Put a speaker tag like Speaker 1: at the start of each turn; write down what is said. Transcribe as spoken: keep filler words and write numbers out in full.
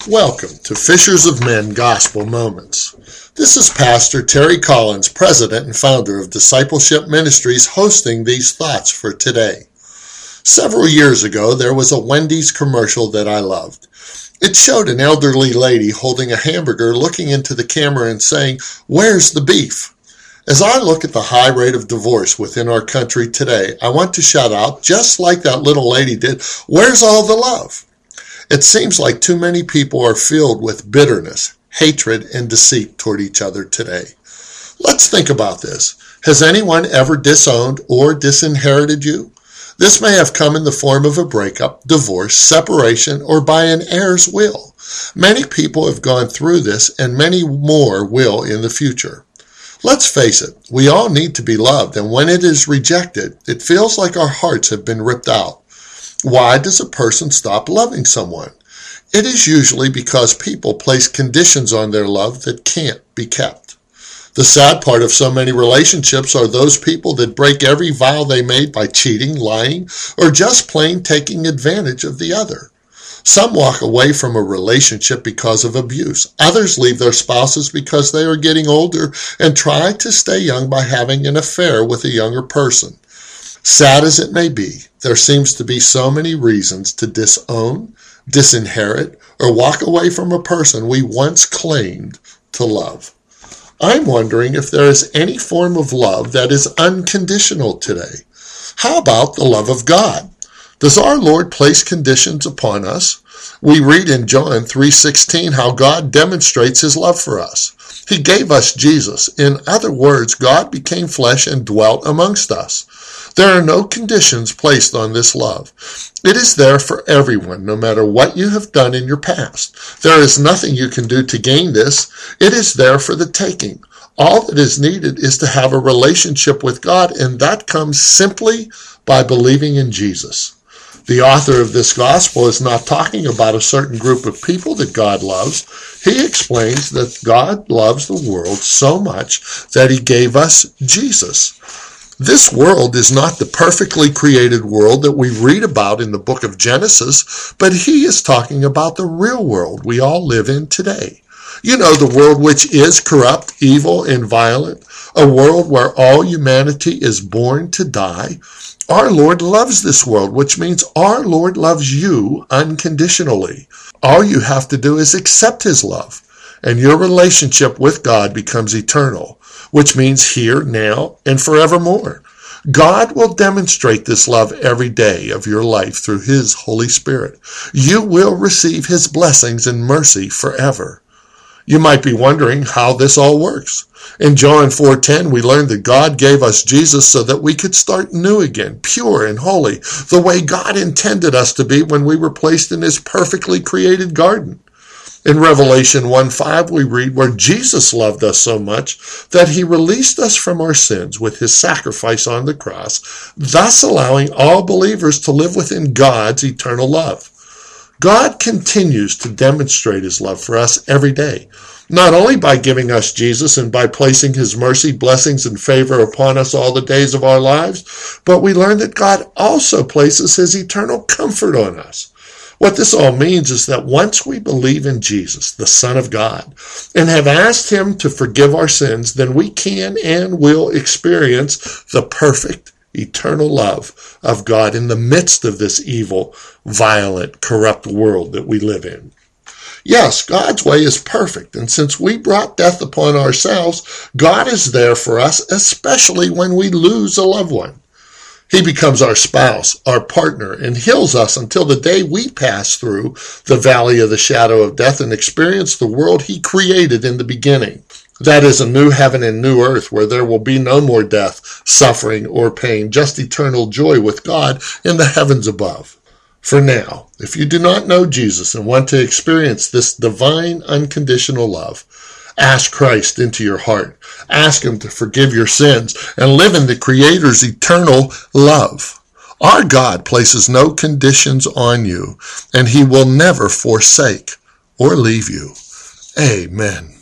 Speaker 1: Welcome to Fishers of Men Gospel Moments. This is Pastor Terry Collins, President and founder of Discipleship Ministries, hosting these thoughts for today. Several years ago, there was a Wendy's commercial that I loved. It showed an elderly lady holding a hamburger, looking into the camera and saying, "Where's the beef?" As I look at the high rate of divorce within our country today, I want to shout out, just like that little lady did, "Where's all the love?" It seems like too many people are filled with bitterness, hatred, and deceit toward each other today. Let's think about this. Has anyone ever disowned or disinherited you? This may have come in the form of a breakup, divorce, separation, or by an heir's will. Many people have gone through this, and many more will in the future. Let's face it, we all need to be loved, and when it is rejected, it feels like our hearts have been ripped out. Why does a person stop loving someone? It is usually because people place conditions on their love that can't be kept. The sad part of so many relationships are those people that break every vow they made by cheating, lying, or just plain taking advantage of the other. Some walk away from a relationship because of abuse. Others leave their spouses because they are getting older and try to stay young by having an affair with a younger person. Sad as it may be, there seems to be so many reasons to disown, disinherit, or walk away from a person we once claimed to love. I'm wondering if there is any form of love that is unconditional today. How about the love of God? Does our Lord place conditions upon us? We read in John three sixteen how God demonstrates his love for us. He gave us Jesus. In other words, God became flesh and dwelt amongst us. There are no conditions placed on this love. It is there for everyone, no matter what you have done in your past. There is nothing you can do to gain this. It is there for the taking. All that is needed is to have a relationship with God, and that comes simply by believing in Jesus. The author of this gospel is not talking about a certain group of people that God loves. He explains that God loves the world so much that he gave us Jesus. This world is not the perfectly created world that we read about in the book of Genesis, but he is talking about the real world we all live in today. You know, the world which is corrupt, evil, and violent, a world where all humanity is born to die. Our Lord loves this world, which means our Lord loves you unconditionally. All you have to do is accept his love, and your relationship with God becomes eternal, which means here, now, and forevermore. God will demonstrate this love every day of your life through his Holy Spirit. You will receive his blessings and mercy forever. You might be wondering how this all works. In John four ten, we learned that God gave us Jesus so that we could start new again, pure and holy, the way God intended us to be when we were placed in his perfectly created garden. In Revelation one five, we read where Jesus loved us so much that he released us from our sins with his sacrifice on the cross, thus allowing all believers to live within God's eternal love. God continues to demonstrate his love for us every day, not only by giving us Jesus and by placing his mercy, blessings, and favor upon us all the days of our lives, but we learn that God also places his eternal comfort on us. What this all means is that once we believe in Jesus, the Son of God, and have asked him to forgive our sins, then we can and will experience the perfect, eternal love of God in the midst of this evil, violent, corrupt world that we live in. Yes, God's way is perfect, and since we brought death upon ourselves, God is there for us, especially when we lose a loved one. He becomes our spouse, our partner, and heals us until the day we pass through the valley of the shadow of death and experience the world he created in the beginning. That is a new heaven and new earth where there will be no more death, suffering, or pain, just eternal joy with God in the heavens above. For now, if you do not know Jesus and want to experience this divine unconditional love, ask Christ into your heart. Ask him to forgive your sins and live in the Creator's eternal love. Our God places no conditions on you, and he will never forsake or leave you. Amen.